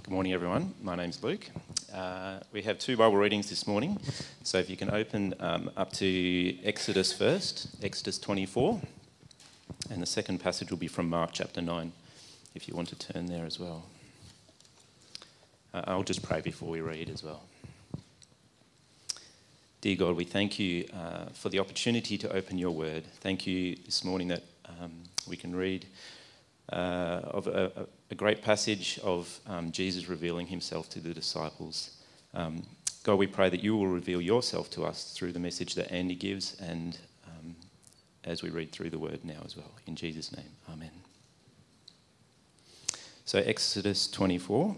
Good morning, everyone. My name's Luke. We have two Bible readings this morning. So if you can open up to Exodus first, Exodus 24. And the second passage will be from Mark chapter 9, if you want to turn there as well. I'll just pray before we read as well. Dear God, we thank you for the opportunity to open your word. Thank you this morning that we can read of a great passage of Jesus revealing himself to the disciples. God, we pray that you will reveal yourself to us through the message that Andy gives and as we read through the word now as well. In Jesus' name, amen. So Exodus 24.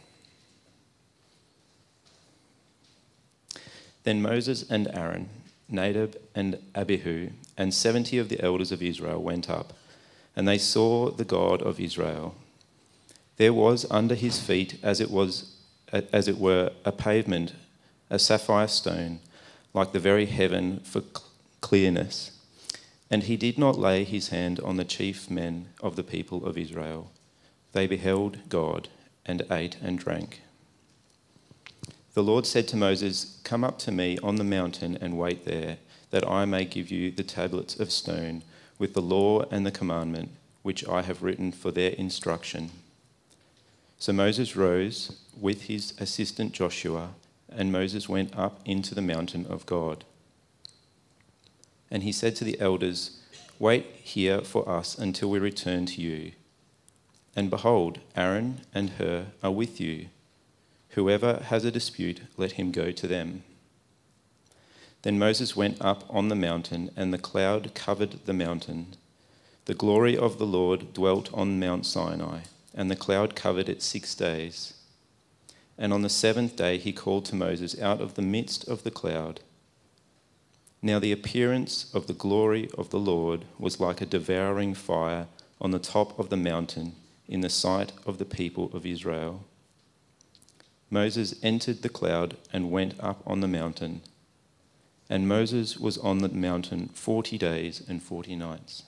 Then Moses and Aaron, Nadab and Abihu, and 70 of the elders of Israel went up, and they saw the God of Israel. There was under his feet, as it were, a pavement, a sapphire stone, like the very heaven for clearness. And he did not lay his hand on the chief men of the people of Israel. They beheld God and ate and drank. The Lord said to Moses, "Come up to me on the mountain and wait there, that I may give you the tablets of stone with the law and the commandment, which I have written for their instruction." So Moses rose with his assistant Joshua, and Moses went up into the mountain of God. And he said to the elders, "Wait here for us until we return to you. And behold, Aaron and Hur are with you. Whoever has a dispute, let him go to them." Then Moses went up on the mountain, and the cloud covered the mountain. The glory of the Lord dwelt on Mount Sinai, and the cloud covered it 6 days. And on the seventh day he called to Moses out of the midst of the cloud. Now the appearance of the glory of the Lord was like a devouring fire on the top of the mountain in the sight of the people of Israel. Moses entered the cloud and went up on the mountain. And Moses was on the mountain 40 days and 40 nights.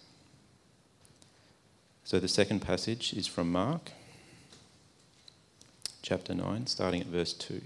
So the second passage is from Mark, chapter 9, starting at verse 2.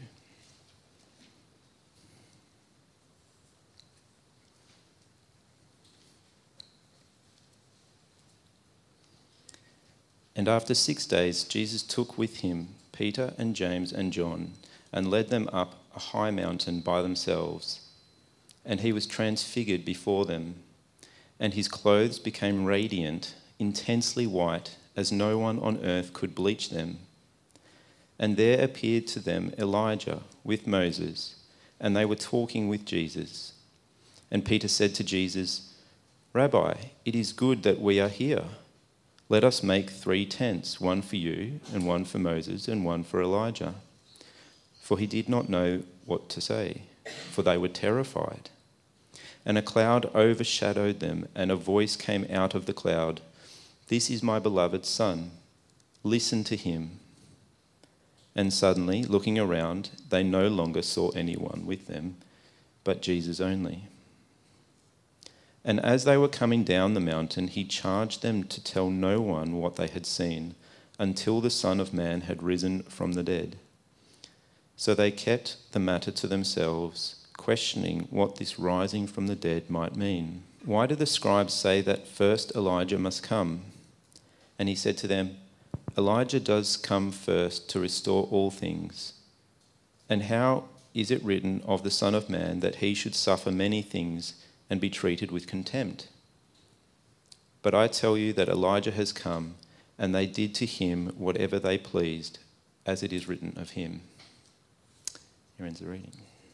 And after 6 days, Jesus took with him Peter and James and John and led them up a high mountain by themselves. And he was transfigured before them, and his clothes became radiant, intensely white, as no one on earth could bleach them. And there appeared to them Elijah with Moses, and they were talking with Jesus. And Peter said to Jesus, "Rabbi, it is good that we are here. Let us make 3 tents, one for you, and one for Moses, and one for Elijah." For he did not know what to say, for they were terrified. And a cloud overshadowed them, and a voice came out of the cloud, "This is my beloved Son. Listen to him." And suddenly, looking around, they no longer saw anyone with them, but Jesus only. And as they were coming down the mountain, he charged them to tell no one what they had seen until the Son of Man had risen from the dead. So they kept the matter to themselves, questioning what this rising from the dead might mean. "Why do the scribes say that first Elijah must come?" And he said to them, "Elijah does come first to restore all things. And how is it written of the Son of Man that he should suffer many things and be treated with contempt? But I tell you that Elijah has come, and they did to him whatever they pleased, as it is written of him." Here ends the reading.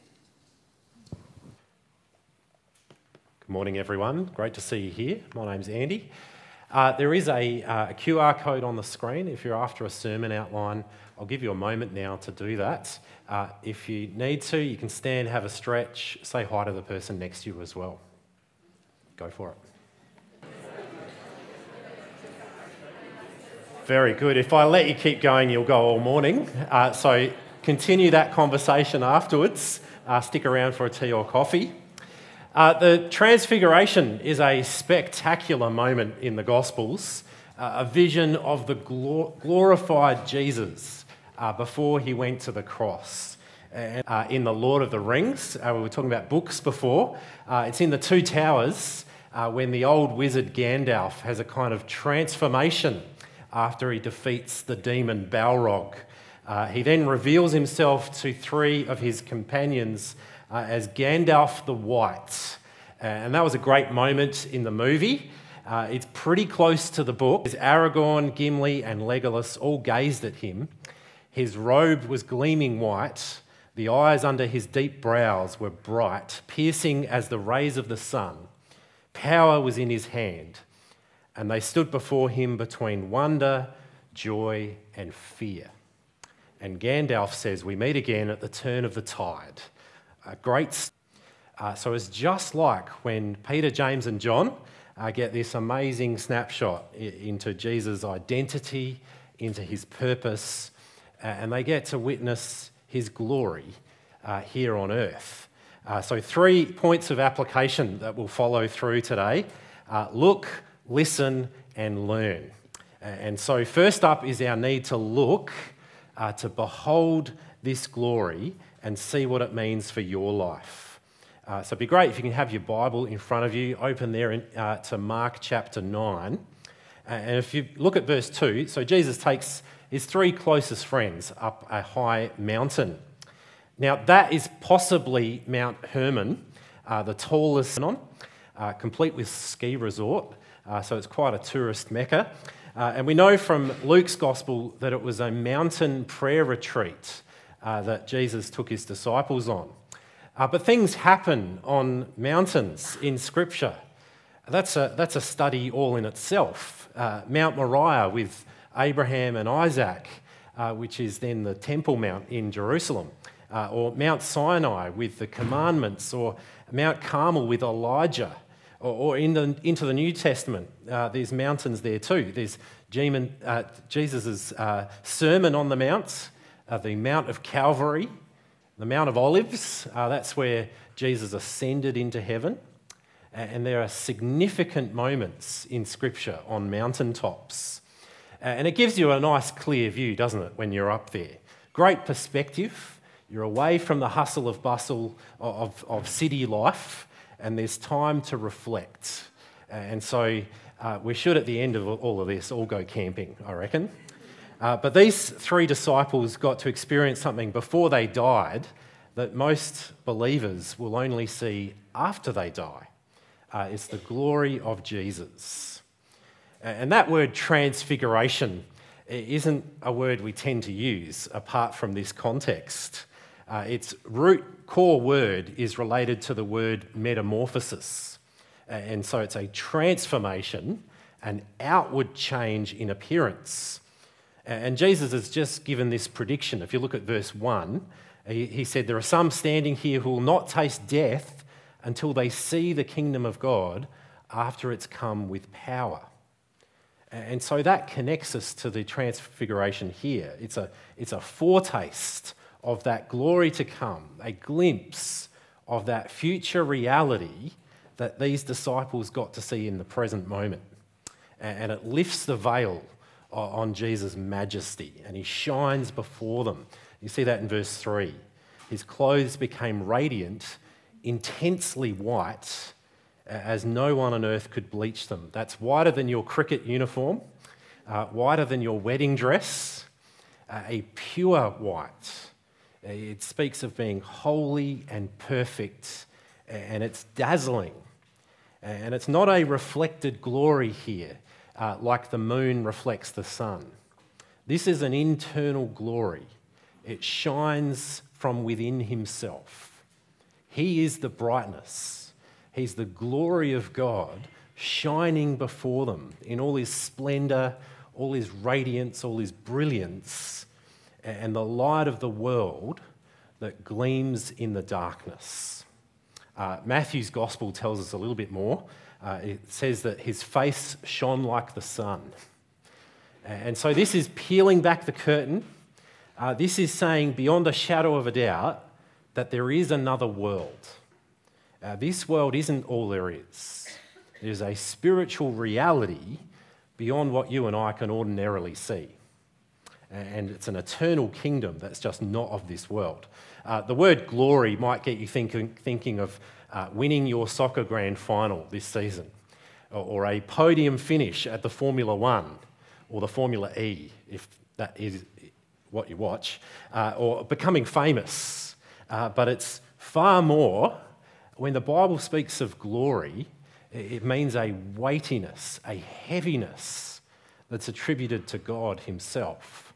Good morning, everyone. Great to see you here. My name's Andy. There is a QR code on the screen. If you're after a sermon outline, I'll give you a moment now to do that. If you need to, you can stand, have a stretch, say hi to the person next to you as well. Go for it. Very good. If I let you keep going, you'll go all morning. So continue that conversation afterwards. Stick around for a tea or coffee. The Transfiguration is a spectacular moment in the Gospels, a vision of the glorified Jesus before he went to the cross. And, in The Lord of the Rings, we were talking about books before, it's in the Two Towers when the old wizard Gandalf has a kind of transformation after he defeats the demon Balrog. He then reveals himself to three of his companions as Gandalf the White. And that was a great moment in the movie. It's pretty close to the book. As Aragorn, Gimli and Legolas all gazed at him, his robe was gleaming white, the eyes under his deep brows were bright, piercing as the rays of the sun. Power was in his hand, and they stood before him between wonder, joy and fear. And Gandalf says, we meet again at the turn of the tide. So it's just like when Peter, James and John get this amazing snapshot into Jesus' identity, into his purpose, and they get to witness his glory here on earth. So 3 points of application that we'll follow through today. Look, listen and learn. And so first up is our need to look, to behold this glory and see what it means for your life. So it'd be great if you can have your Bible in front of you, open there to Mark chapter 9. And if you look at verse 2, so Jesus takes his 3 closest friends up a high mountain. Now that is possibly Mount Hermon, the tallest on, complete with ski resort. So it's quite a tourist mecca. And we know from Luke's gospel that it was a mountain prayer retreat that Jesus took his disciples on. But things happen on mountains in Scripture. That's a study all in itself. Mount Moriah with Abraham and Isaac, which is then the Temple Mount in Jerusalem, or Mount Sinai with the commandments, or Mount Carmel with Elijah, or into the New Testament, there's mountains there too. There's Jesus' Sermon on the Mount, the Mount of Calvary, the Mount of Olives, that's where Jesus ascended into heaven. And there are significant moments in Scripture on mountaintops. And it gives you a nice clear view, doesn't it, when you're up there? Great perspective. You're away from the hustle of bustle of city life, and there's time to reflect. And so we should, at the end of all of this, all go camping, I reckon. But these 3 disciples got to experience something before they died that most believers will only see after they die. It's the glory of Jesus. And that word transfiguration isn't a word we tend to use apart from this context. Its core word is related to the word metamorphosis. And so it's a transformation, an outward change in appearance. And Jesus has just given this prediction. If you look at verse 1, he said, there are some standing here who will not taste death until they see the kingdom of God after it's come with power. And so that connects us to the transfiguration here. It's a foretaste of that glory to come, a glimpse of that future reality that these disciples got to see in the present moment. And it lifts the veil on Jesus' majesty, and he shines before them. You see that in verse 3. His clothes became radiant, intensely white, as no one on earth could bleach them. That's whiter than your cricket uniform, whiter than your wedding dress, a pure white. It speaks of being holy and perfect, and it's dazzling. And it's not a reflected glory here, like the moon reflects the sun. This is an internal glory. It shines from within himself. He is the brightness. He's the glory of God shining before them in all his splendour, all his radiance, all his brilliance, and the light of the world that gleams in the darkness. Matthew's gospel tells us a little bit more. It says that his face shone like the sun. And so this is peeling back the curtain. This is saying beyond a shadow of a doubt that there is another world. This world isn't all there is. There's a spiritual reality beyond what you and I can ordinarily see. and it's an eternal kingdom that's just not of this world. The word glory might get you thinking of winning your soccer grand final this season, or a podium finish at the Formula One or the Formula E, if that is what you watch, or becoming famous. But it's far more. When the Bible speaks of glory, it means a weightiness, a heaviness that's attributed to God himself.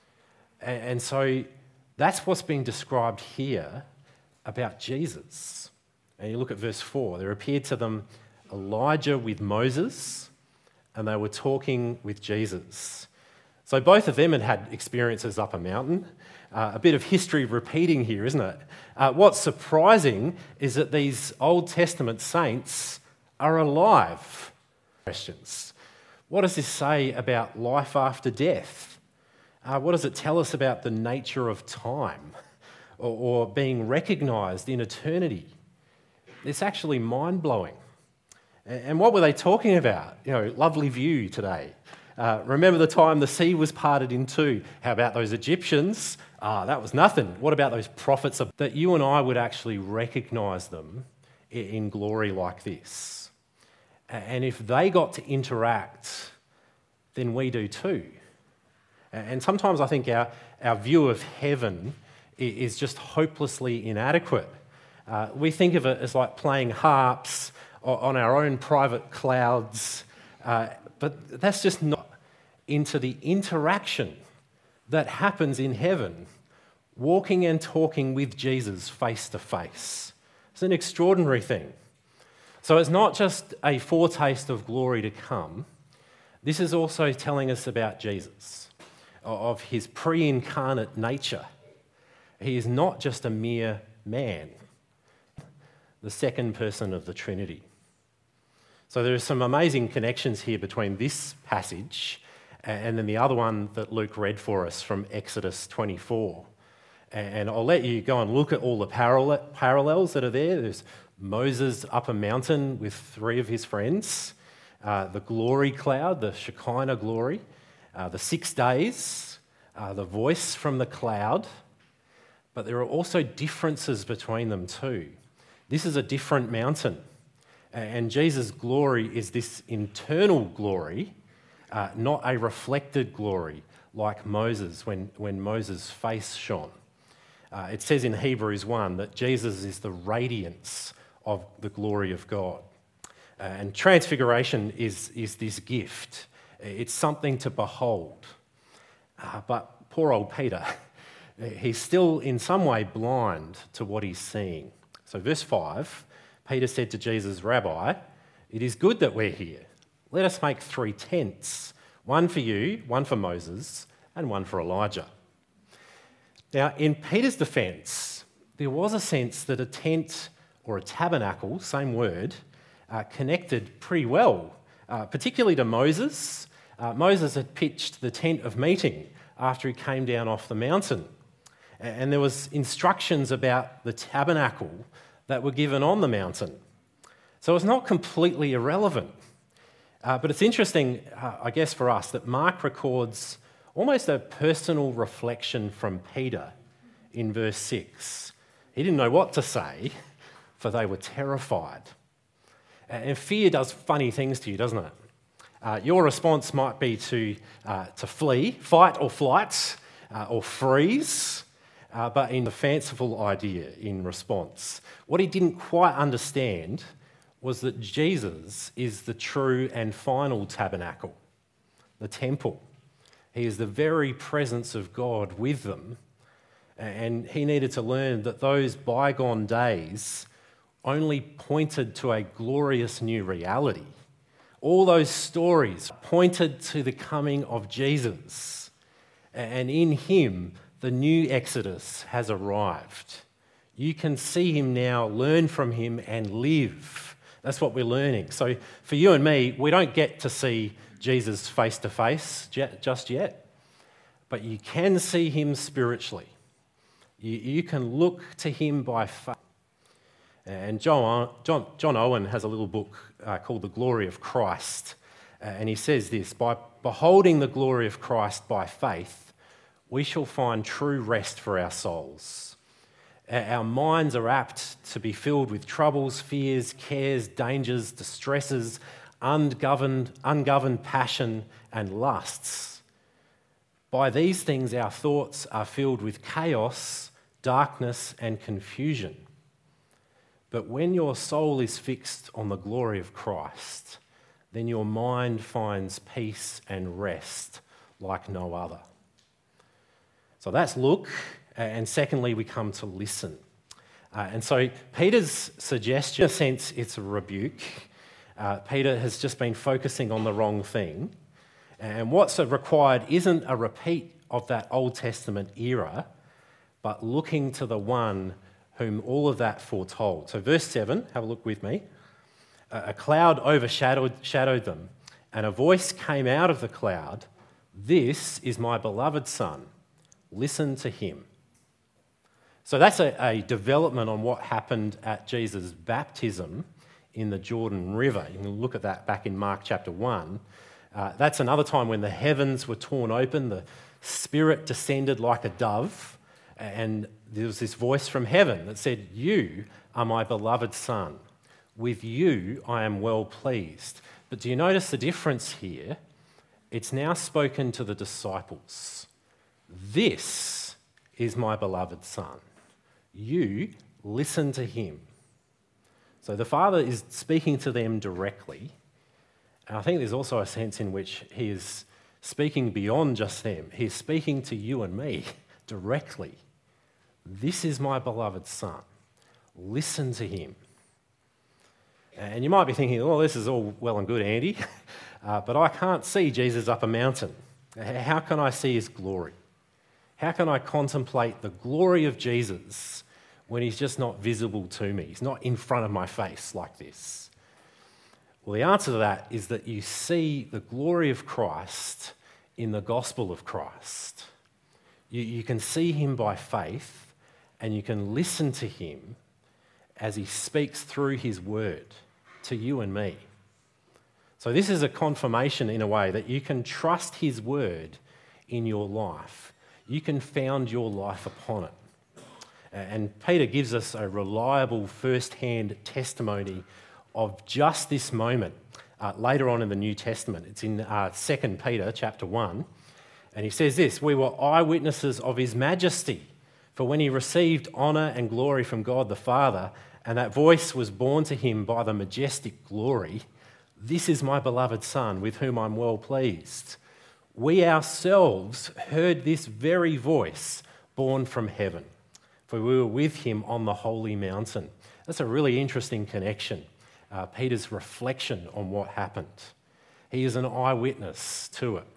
And so that's what's being described here about Jesus. And you look at verse 4. There appeared to them Elijah with Moses, and they were talking with Jesus. So both of them had had experiences up a mountain. A bit of history repeating here, isn't it? What's surprising is that these Old Testament saints are alive. Questions. What does this say about life after death? What does it tell us about the nature of time or being recognised in eternity? It's actually mind-blowing. And what were they talking about? Lovely view today. Remember the time the sea was parted in two? How about those Egyptians? That was nothing. What about those prophets? That you and I would actually recognise them in glory like this. And if they got to interact, then we do too. And sometimes I think our view of heaven is just hopelessly inadequate. We think of it as like playing harps on our own private clouds, but that's just not into the interaction that happens in heaven, walking and talking with Jesus face to face. It's an extraordinary thing. So it's not just a foretaste of glory to come. This is also telling us about Jesus, of his pre-incarnate nature. He is not just a mere man, the second person of the Trinity. So there are some amazing connections here between this passage and then the other one that Luke read for us from Exodus 24. And I'll let you go and look at all the parallels that are there. There's Moses up a mountain with three of his friends, the glory cloud, the Shekinah glory, the 6 days, the voice from the cloud. But there are also differences between them too. This is a different mountain. And Jesus' glory is this internal glory, not a reflected glory like Moses when Moses' face shone. It says in Hebrews 1 that Jesus is the radiance of the glory of God. And transfiguration is this gift. It's something to behold. But poor old Peter, he's still in some way blind to what he's seeing. So verse 5, Peter said to Jesus, "Rabbi, it is good that we're here. Let us make 3 tents, one for you, one for Moses, and one for Elijah." Now, in Peter's defence, there was a sense that a tent or a tabernacle, same word, connected pretty well, particularly to Moses. Moses had pitched the tent of meeting after he came down off the mountain. And there was instructions about the tabernacle that were given on the mountain. So it's not completely irrelevant. But it's interesting, I guess, for us that Mark records almost a personal reflection from Peter in verse 6. He didn't know what to say, for they were terrified. And fear does funny things to you, doesn't it? Your response might be to flee, fight or flight, or freeze, but in the fanciful idea in response. What he didn't quite understand was that Jesus is the true and final tabernacle, the temple. He is the very presence of God with them, and he needed to learn that those bygone days only pointed to a glorious new reality. All those stories pointed to the coming of Jesus, and in him, the new Exodus has arrived. You can see him now, learn from him, and live. That's what we're learning. So for you and me, we don't get to see Jesus face to face just yet, but you can see him spiritually. You can look to him by faith. And John Owen has a little book called The Glory of Christ, and he says this: by beholding the glory of Christ by faith, we shall find true rest for our souls. Our minds are apt to be filled with troubles, fears, cares, dangers, distresses, ungoverned passion and lusts. By these things our thoughts are filled with chaos, darkness and confusion. But when your soul is fixed on the glory of Christ, then your mind finds peace and rest like no other. So that's look, and secondly, we come to listen. And so Peter's suggestion, in a sense, it's a rebuke. Peter has just been focusing on the wrong thing. And what's required isn't a repeat of that Old Testament era, but looking to the one whom all of that foretold. So verse 7, have a look with me. A cloud overshadowed them, and a voice came out of the cloud, "This is my beloved Son, listen to him." So that's a development on what happened at Jesus' baptism in the Jordan River. You can look at that back in Mark chapter 1. That's another time when the heavens were torn open, the Spirit descended like a dove, and there was this voice from heaven that said, "You are my beloved Son. With you I am well pleased." But do you notice the difference here? It's now spoken to the disciples. "This is my beloved Son. You listen to him." So the Father is speaking to them directly. And I think there's also a sense in which he is speaking beyond just them. He's speaking to you and me directly. "This is my beloved Son. Listen to him." And you might be thinking, "Oh, this is all well and good, Andy, but I can't see Jesus up a mountain. How can I see his glory? How can I contemplate the glory of Jesus when he's just not visible to me? He's not in front of my face like this." Well, the answer to that is that you see the glory of Christ in the gospel of Christ. You can see him by faith, and you can listen to him as he speaks through his word to you and me. So this is a confirmation in a way that you can trust his word in your life. You can found your life upon it. And Peter gives us a reliable first-hand testimony of just this moment later on in the New Testament. It's in 2 Peter chapter 1. And he says this, "We were eyewitnesses of his majesty, for when he received honour and glory from God the Father, and that voice was borne to him by the majestic glory, 'This is my beloved Son, with whom I'm well pleased.' We ourselves heard this very voice borne from heaven, for we were with him on the holy mountain." That's a really interesting connection. Peter's reflection on what happened. He is an eyewitness to it.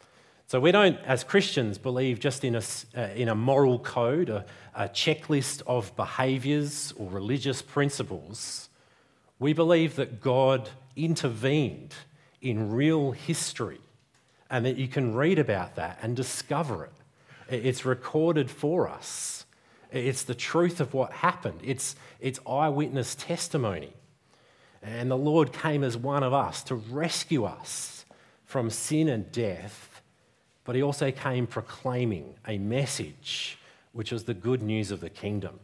So we don't, as Christians, believe just in a moral code, a checklist of behaviours or religious principles. We believe that God intervened in real history and that you can read about that and discover it. It's recorded for us. It's the truth of what happened. It's eyewitness testimony. And the Lord came as one of us to rescue us from sin and death, but he also came proclaiming a message, which was the good news of the kingdom.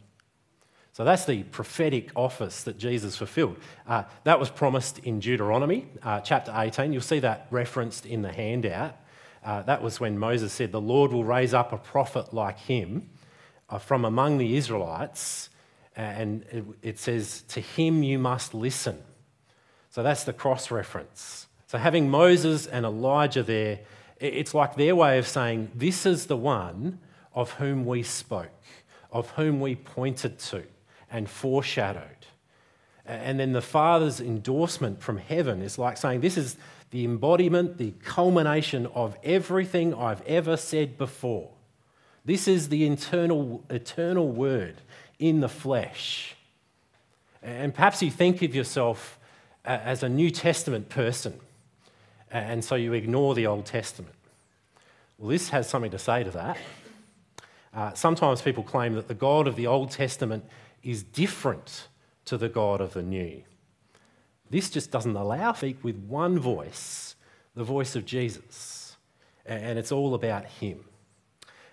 So that's the prophetic office that Jesus fulfilled. That was promised in Deuteronomy chapter 18. You'll see that referenced in the handout. That was when Moses said, "The Lord will raise up a prophet like him from among the Israelites," and it says, "To him you must listen." So that's the cross reference. So having Moses and Elijah there, it's like their way of saying, this is the one of whom we spoke, of whom we pointed to and foreshadowed. And then the Father's endorsement from heaven is like saying, this is the embodiment, the culmination of everything I've ever said before. This is the eternal word in the flesh. And perhaps you think of yourself as a New Testament person, and so you ignore the Old Testament. Well, this has something to say to that. Sometimes people claim that the God of the Old Testament is different to the God of the New. This just doesn't allow us to speak with one voice, the voice of Jesus, and it's all about him.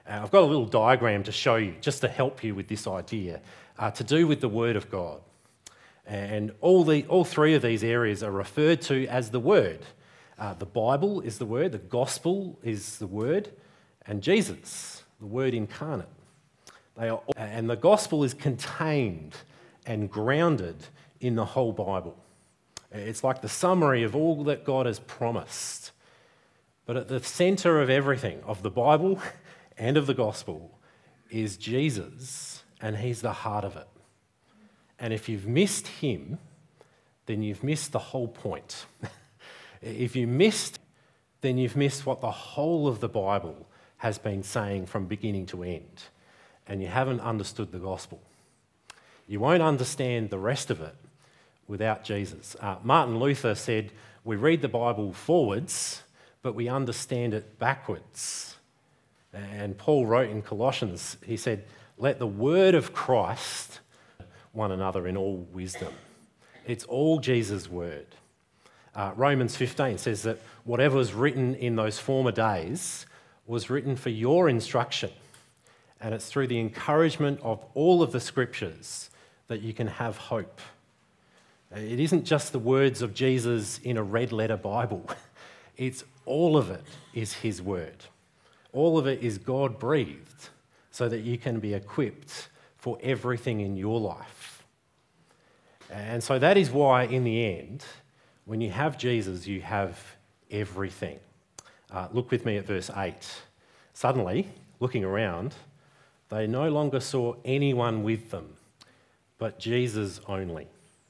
I've got a little diagram to show you, just to help you with this idea, to do with the Word of God. And all three of these areas are referred to as the Word. The Bible is the Word, the Gospel is the Word, and Jesus, the Word incarnate. And the Gospel is contained and grounded in the whole Bible. It's like the summary of all that God has promised. But at the centre of everything, of the Bible and of the Gospel, is Jesus, and he's the heart of it. And if you've missed him, then you've missed the whole point. If you missed, then you've missed what the whole of the Bible has been saying from beginning to end, and you haven't understood the gospel. You won't understand the rest of it without Jesus. Martin Luther said, we read the Bible forwards, but we understand it backwards. And Paul wrote in Colossians, he said, let the word of Christ one another in all wisdom. It's all Jesus' word. Romans 15 says that whatever was written in those former days was written for your instruction. And it's through the encouragement of all of the scriptures that you can have hope. It isn't just the words of Jesus in a red letter Bible. It's all of it is his word. All of it is God breathed so that you can be equipped for everything in your life. And so that is why in the end, when you have Jesus, you have everything. Look with me at verse 8. Suddenly, looking around, they no longer saw anyone with them, but Jesus only.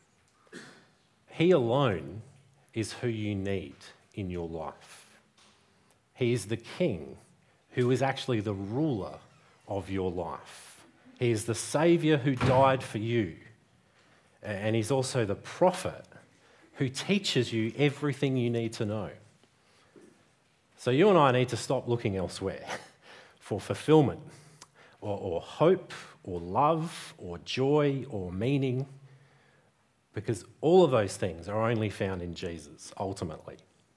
He alone is who you need in your life. He is the King who is actually the ruler of your life. He is the Saviour who died for you. And he's also the prophet who teaches you everything you need to know. So you and I need to stop looking elsewhere for fulfillment or hope or love or joy or meaning, because all of those things are only found in Jesus, ultimately.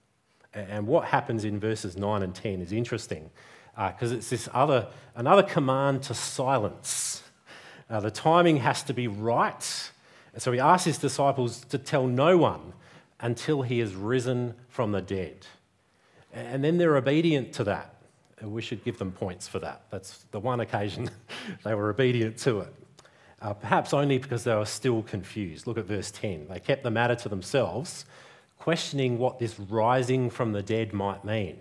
And what happens in verses 9 and 10 is interesting, because it's this another command to silence. The timing has to be right. And so he asks his disciples to tell no one until he is risen from the dead. And then they're obedient to that. And we should give them points for that. That's the one occasion they were obedient to it. Perhaps only because they were still confused. Look at verse 10. They kept the matter to themselves, questioning what this rising from the dead might mean.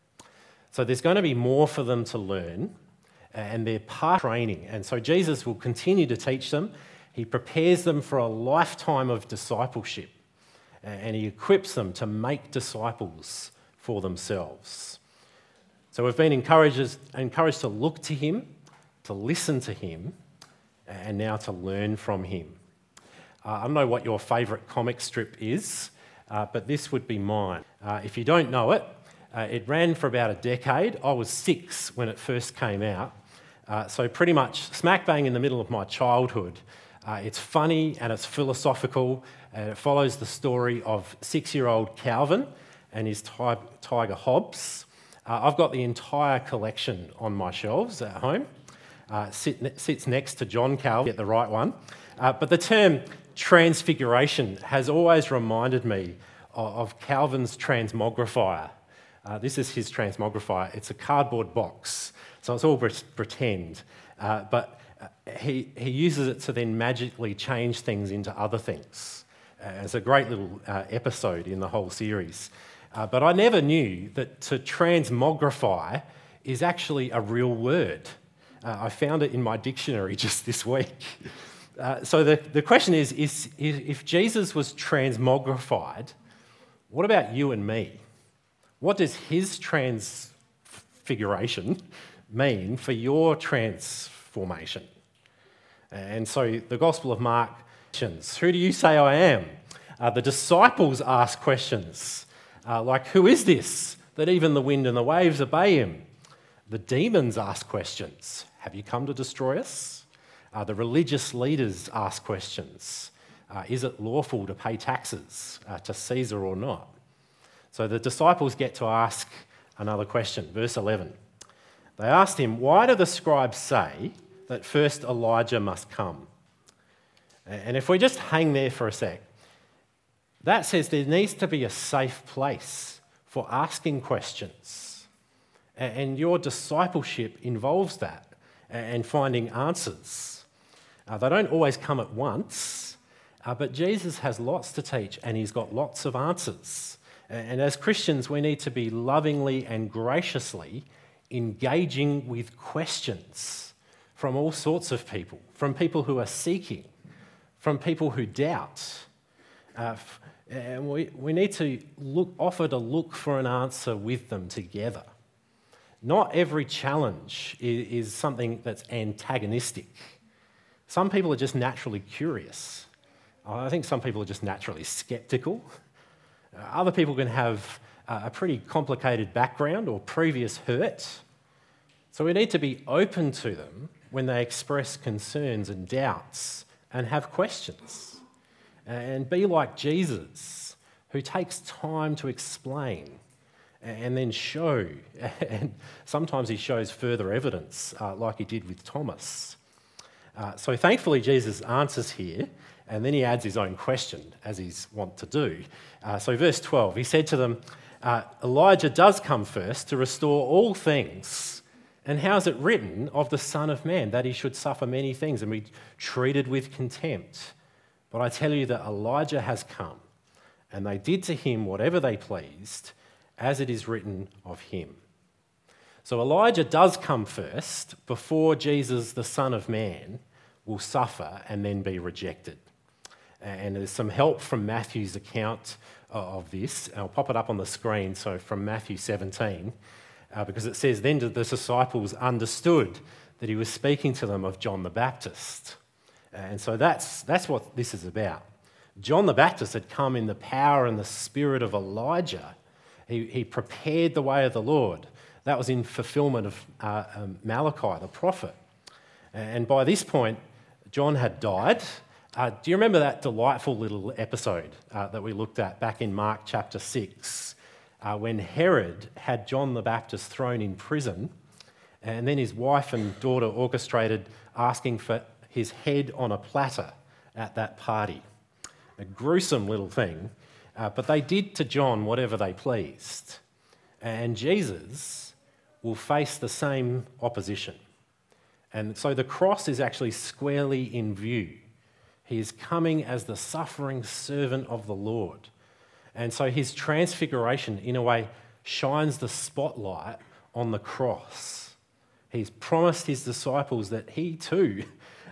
So there's going to be more for them to learn, and they're part training. And so Jesus will continue to teach them. He prepares them for a lifetime of discipleship, and he equips them to make disciples for themselves. So we've been encouraged to look to him, to listen to him, and now to learn from him. I don't know what your favourite comic strip is, but this would be mine. If you don't know it, it ran for about a decade. I was 6 when it first came out, so pretty much smack bang in the middle of my childhood. It's funny and it's philosophical, and it follows the story of 6-year-old Calvin and his tiger Hobbes. I've got the entire collection on my shelves at home. Sits next to John Calvin, get the right one. But the term transfiguration has always reminded me of Calvin's transmogrifier. This is his transmogrifier. It's a cardboard box, so it's all pretend. But he uses it to then magically change things into other things. It's a great little episode in the whole series. But I never knew that to transmogrify is actually a real word. I found it in my dictionary just this week. So the question is if Jesus was transmogrified, what about you and me? What does his transfiguration mean for your transformation? And so the Gospel of Mark, who do you say I am? The disciples ask questions like, who is this that even the wind and the waves obey him? The demons ask questions. Have you come to destroy us? The religious leaders ask questions. Is it lawful to pay taxes to Caesar or not? So the disciples get to ask another question. Verse 11. They asked him, "Why do the scribes say that first Elijah must come?" And if we just hang there for a sec, that says there needs to be a safe place for asking questions. And your discipleship involves that and finding answers. They don't always come at once, but Jesus has lots to teach and he's got lots of answers. And as Christians, we need to be lovingly and graciously engaging with questions from all sorts of people, from people who are seeking, from people who doubt. And we need to offer to look for an answer with them together. Not every challenge is something that's antagonistic. Some people are just naturally curious. I think some people are just naturally sceptical. Other people can have a pretty complicated background or previous hurt. So we need to be open to them when they express concerns and doubts and have questions. And be like Jesus, who takes time to explain and then show. And sometimes he shows further evidence, like he did with Thomas. So thankfully, Jesus answers here, and then he adds his own question, as he's wont to do. So verse 12, he said to them, Elijah does come first to restore all things. And how is it written of the Son of Man that he should suffer many things and be treated with contempt? But I tell you that Elijah has come, and they did to him whatever they pleased, as it is written of him. So Elijah does come first before Jesus, the Son of Man, will suffer and then be rejected. And there's some help from Matthew's account of this. I'll pop it up on the screen. So from Matthew 17, because it says, "Then the disciples understood that he was speaking to them of John the Baptist." And so that's what this is about. John the Baptist had come in the power and the spirit of Elijah. He prepared the way of the Lord. That was in fulfillment of Malachi, the prophet. And by this point, John had died. Do you remember that delightful little episode that we looked at back in Mark chapter 6, when Herod had John the Baptist thrown in prison, and then his wife and daughter orchestrated asking for his head on a platter at that party? A gruesome little thing, but they did to John whatever they pleased. And Jesus will face the same opposition. And so the cross is actually squarely in view. He is coming as the suffering servant of the Lord. And so his transfiguration, in a way, shines the spotlight on the cross. He's promised his disciples that he too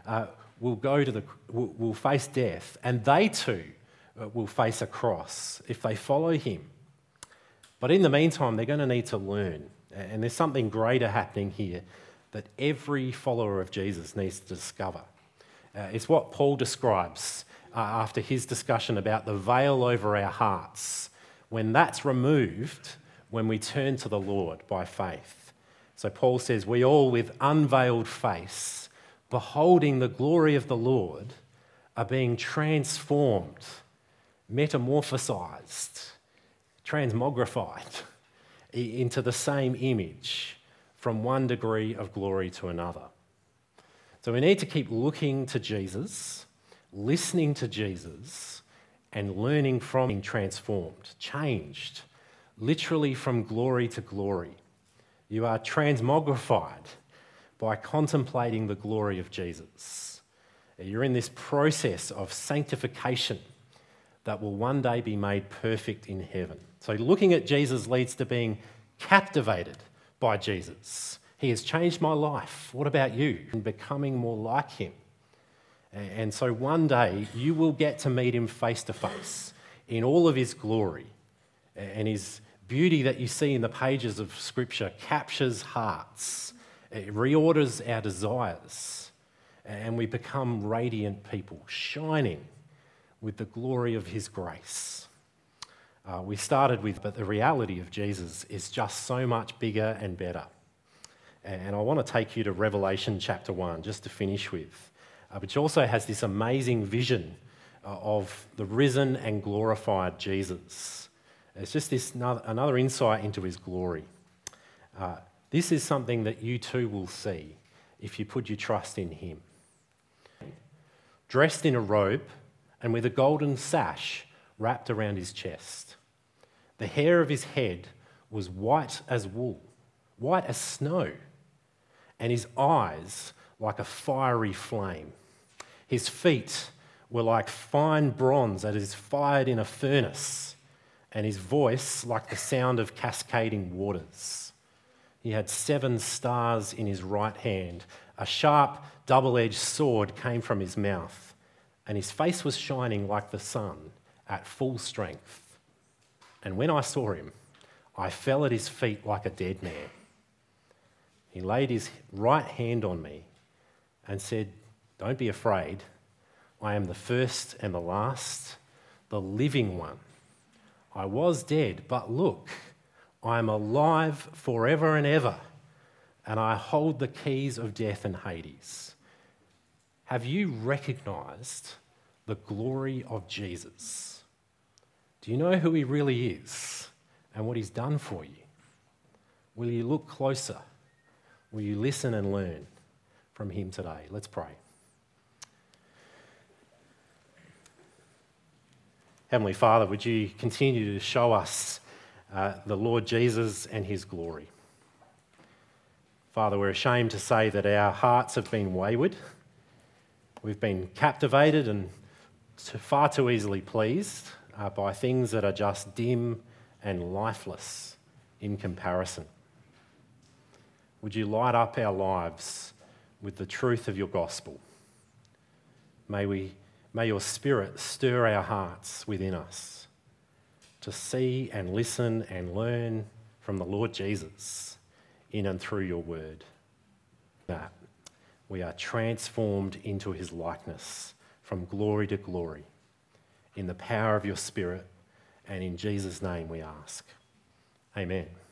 will face death, and they too will face a cross if they follow him. But in the meantime, they're going to need to learn. And there's something greater happening here that every follower of Jesus needs to discover. It's what Paul describes after his discussion about the veil over our hearts. When that's removed, when we turn to the Lord by faith. So Paul says, "We all with unveiled face, beholding the glory of the Lord, are being transformed, metamorphosized, transmogrified into the same image from one degree of glory to another." So we need to keep looking to Jesus, listening to Jesus, and learning from being transformed, changed, literally from glory to glory. You are transmogrified by contemplating the glory of Jesus. You're in this process of sanctification that will one day be made perfect in heaven. So looking at Jesus leads to being captivated by Jesus. He has changed my life. What about you? And becoming more like him. And so one day you will get to meet him face to face in all of his glory. And his beauty that you see in the pages of Scripture captures hearts. It reorders our desires. And we become radiant people, shining with the glory of his grace. We started with, but the reality of Jesus is just so much bigger and better. And I want to take you to Revelation chapter 1, just to finish with, which also has this amazing vision of the risen and glorified Jesus. It's just this another insight into his glory. This is something that you too will see if you put your trust in him. Dressed in a robe and with a golden sash wrapped around his chest. The hair of his head was white as wool, white as snow, and his eyes like a fiery flame. His feet were like fine bronze that is fired in a furnace, and his voice like the sound of cascading waters. He had 7 stars in his right hand. A sharp, double-edged sword came from his mouth, and his face was shining like the sun at full strength. And when I saw him, I fell at his feet like a dead man. He laid his right hand on me and said, "Don't be afraid. I am the first and the last, the living one. I was dead, but look, I am alive forever and ever, and I hold the keys of death and Hades." Have you recognised the glory of Jesus? Do you know who he really is and what he's done for you? Will you look closer? Will you listen and learn from him today? Let's pray. Heavenly Father, would you continue to show us the Lord Jesus and his glory? Father, we're ashamed to say that our hearts have been wayward. We've been captivated and far too easily pleased by things that are just dim and lifeless in comparison. Would you light up our lives with the truth of your gospel? May your Spirit stir our hearts within us to see and listen and learn from the Lord Jesus in and through your word. That we are transformed into his likeness from glory to glory in the power of your Spirit, and in Jesus' name we ask. Amen.